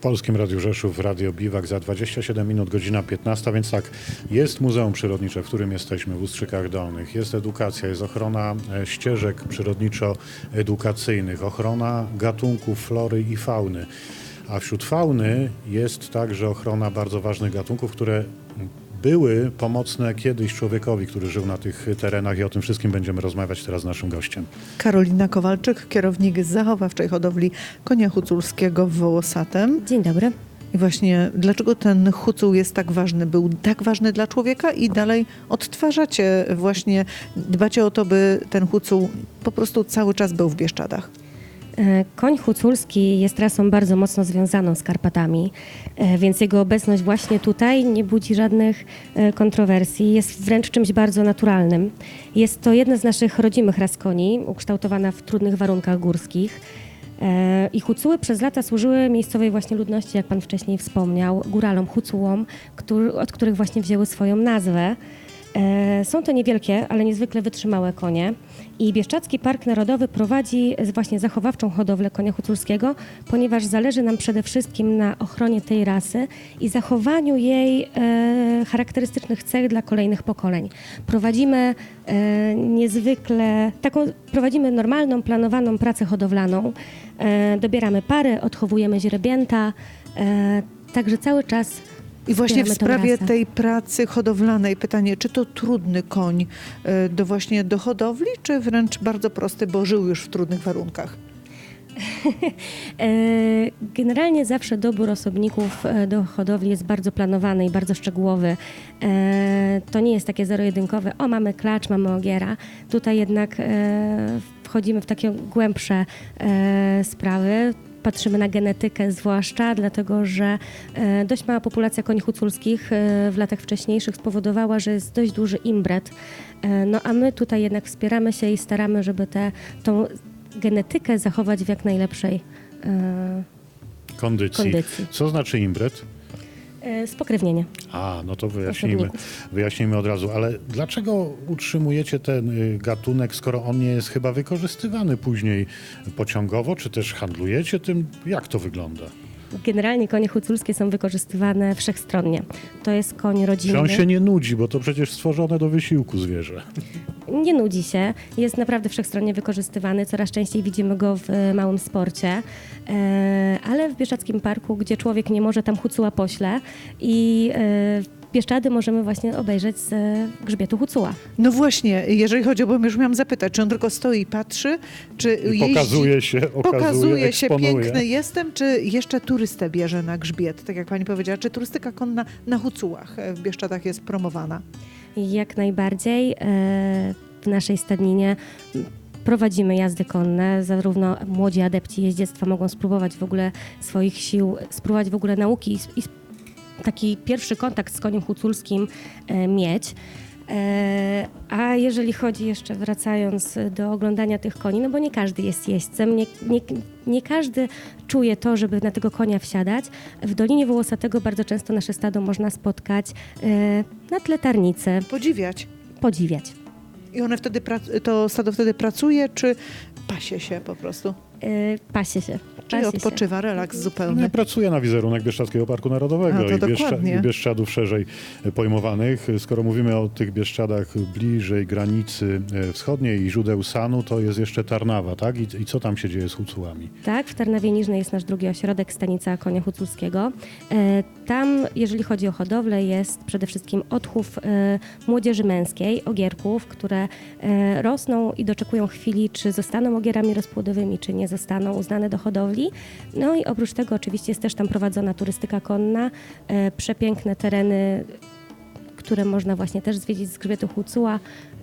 Polskim Radiu Rzeszów, Radio Biwak za 27 minut, godzina 15, więc tak, jest Muzeum Przyrodnicze, w którym jesteśmy, w Ustrzykach Dolnych, jest edukacja, jest ochrona ścieżek przyrodniczo-edukacyjnych, ochrona gatunków flory i fauny, a wśród fauny jest także ochrona bardzo ważnych gatunków, które były pomocne kiedyś człowiekowi, który żył na tych terenach i o tym wszystkim będziemy rozmawiać teraz z naszym gościem. Karolina Kowalczyk, kierownik zachowawczej hodowli konia huculskiego w Wołosatym. Dzień dobry. I właśnie dlaczego ten hucuł jest tak ważny? Był tak ważny dla człowieka i dalej odtwarzacie właśnie, dbacie o to, by ten hucuł po prostu cały czas był w Bieszczadach. Koń huculski jest rasą bardzo mocno związaną z Karpatami, więc jego obecność właśnie tutaj nie budzi żadnych kontrowersji. Jest wręcz czymś bardzo naturalnym. Jest to jedna z naszych rodzimych ras koni, ukształtowana w trudnych warunkach górskich. I hucuły przez lata służyły miejscowej właśnie ludności, jak pan wcześniej wspomniał, góralom, hucułom, od których właśnie wzięły swoją nazwę. Są to niewielkie, ale niezwykle wytrzymałe konie i Bieszczadzki Park Narodowy prowadzi właśnie zachowawczą hodowlę konia huculskiego, ponieważ zależy nam przede wszystkim na ochronie tej rasy i zachowaniu jej charakterystycznych cech dla kolejnych pokoleń. Prowadzimy normalną, planowaną pracę hodowlaną, dobieramy pary, odchowujemy źrebięta, także cały czas I właśnie w sprawie rasę. tej pracy hodowlanej pytanie, czy to trudny koń do hodowli, czy wręcz bardzo prosty, bo żył już w trudnych warunkach? Generalnie zawsze dobór osobników do hodowli jest bardzo planowany i bardzo szczegółowy. To nie jest takie zero-jedynkowe, mamy klacz, mamy ogiera. Tutaj jednak wchodzimy w takie głębsze sprawy. Patrzymy na genetykę zwłaszcza, dlatego że dość mała populacja koni huculskich w latach wcześniejszych spowodowała, że jest dość duży imbret. No a my tutaj jednak wspieramy się i staramy, żeby tą genetykę zachować w jak najlepszej Kondycji. Co znaczy imbret? Spokrewnienie. No to wyjaśnijmy od razu. Ale dlaczego utrzymujecie ten gatunek, skoro on nie jest chyba wykorzystywany później pociągowo, czy też handlujecie tym? Jak to wygląda? Generalnie konie huculskie są wykorzystywane wszechstronnie. To jest koń rodzinny. Czy on się nie nudzi, bo to przecież stworzone do wysiłku zwierzę? Nie nudzi się. Jest naprawdę wszechstronnie wykorzystywany. Coraz częściej widzimy go w małym sporcie. Ale w Bieszczadzkim Parku, gdzie człowiek nie może, tam hucuła pośle i Bieszczady możemy właśnie obejrzeć z grzbietu hucuła. No właśnie, jeżeli chodzi o, bo już miałam zapytać, czy on tylko stoi i patrzy, czy jeździ, pokazuje się, eksponuje. piękny jestem, czy jeszcze turystę bierze na grzbiet, tak jak pani powiedziała, czy turystyka konna na hucułach w Bieszczadach jest promowana? Jak najbardziej. W naszej stadninie prowadzimy jazdy konne, zarówno młodzi adepci jeździectwa mogą spróbować w ogóle swoich sił, spróbować w ogóle nauki i taki pierwszy kontakt z koniem huculskim mieć. A jeżeli chodzi jeszcze, wracając do oglądania tych koni, no bo nie każdy jest jeźdźcem, nie każdy czuje to, żeby na tego konia wsiadać. W Dolinie Wołosatego bardzo często nasze stado można spotkać na tle tarnicy. Podziwiać. I one wtedy, to stado wtedy pracuje, czy pasie się po prostu? Pasie się. Czyli odpoczywa, relaks zupełny. Nie pracuje na wizerunek Bieszczadzkiego Parku Narodowego i Bieszczadów szerzej pojmowanych. Skoro mówimy o tych Bieszczadach bliżej granicy wschodniej i źródeł Sanu, to jest jeszcze Tarnawa, tak? I co tam się dzieje z hucułami? Tak, w Tarnawie Niżnej jest nasz drugi ośrodek, stanica konia huculskiego. Tam, jeżeli chodzi o hodowlę, jest przede wszystkim odchów młodzieży męskiej, ogierków, które rosną i doczekują chwili, czy zostaną ogierami rozpłodowymi, czy nie zostaną uznane do hodowli. No i oprócz tego oczywiście jest też tam prowadzona turystyka konna, przepiękne tereny, które można właśnie też zwiedzić z grzbietu hucuła.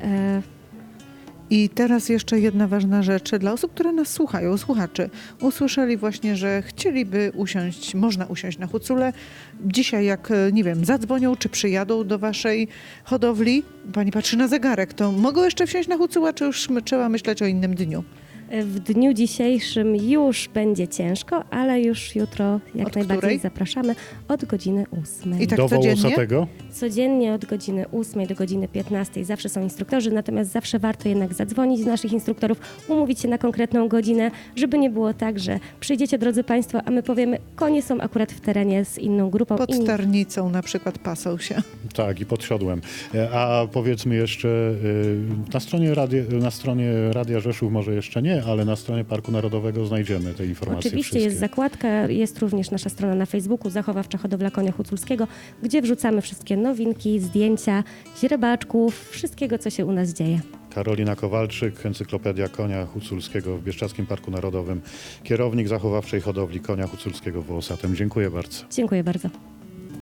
I teraz jeszcze jedna ważna rzecz dla osób, które nas słuchają, słuchaczy. Usłyszeli właśnie, że chcieliby można usiąść na hucule. Dzisiaj jak, nie wiem, zadzwonią czy przyjadą do waszej hodowli, pani patrzy na zegarek, to mogą jeszcze wsiąść na hucula, czy już trzeba myśleć o innym dniu? W dniu dzisiejszym już będzie ciężko, ale już jutro jak Od najbardziej której? zapraszamy od godziny 8. I tak Do codziennie? Wołosatego? Codziennie od godziny 8 do godziny 15 zawsze są instruktorzy, natomiast zawsze warto jednak zadzwonić do naszych instruktorów, umówić się na konkretną godzinę, żeby nie było tak, że przyjdziecie, drodzy Państwo, a my powiemy, konie są akurat w terenie z inną grupą. Pod inni- Starnicą na przykład pasą się. Tak, i pod siodłem. A powiedzmy jeszcze, na stronie Radia Rzeszów może jeszcze nie, ale na stronie Parku Narodowego znajdziemy te informacje Oczywiście wszystkie. jest zakładka, jest również nasza strona na Facebooku, Zachowawcza Hodowla Konia Huculskiego, gdzie wrzucamy wszystkie nowinki, zdjęcia, źrebaczków, wszystkiego, co się u nas dzieje. Karolina Kowalczyk, Encyklopedia Konia Huculskiego w Bieszczadzkim Parku Narodowym, kierownik Zachowawczej Hodowli Konia Huculskiego w Wołosatym. Dziękuję bardzo. Dziękuję bardzo.